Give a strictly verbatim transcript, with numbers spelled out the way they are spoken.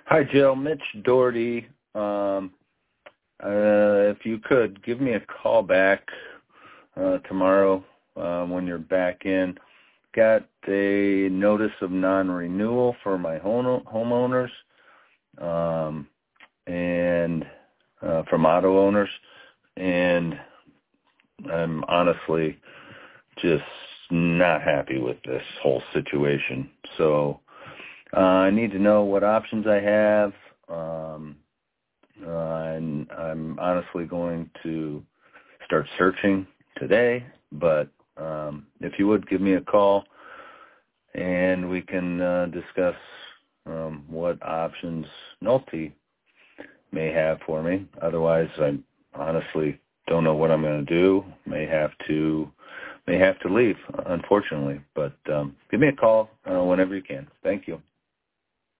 Hi, Jill. Mitch Doherty. Um, uh, if you could, give me a call back uh, tomorrow uh, when you're back in. Got a notice of non-renewal for my home homeowners um, and uh, from auto owners, and I'm honestly just not happy with this whole situation. So uh, I need to know what options I have. Um, uh, and I'm honestly going to start searching today, but um, if you would give me a call and we can uh, discuss um, what options Nolte may have for me. Otherwise, I honestly don't know what I'm going to do. May have to may have to leave, unfortunately. But um, give me a call uh, whenever you can. Thank you.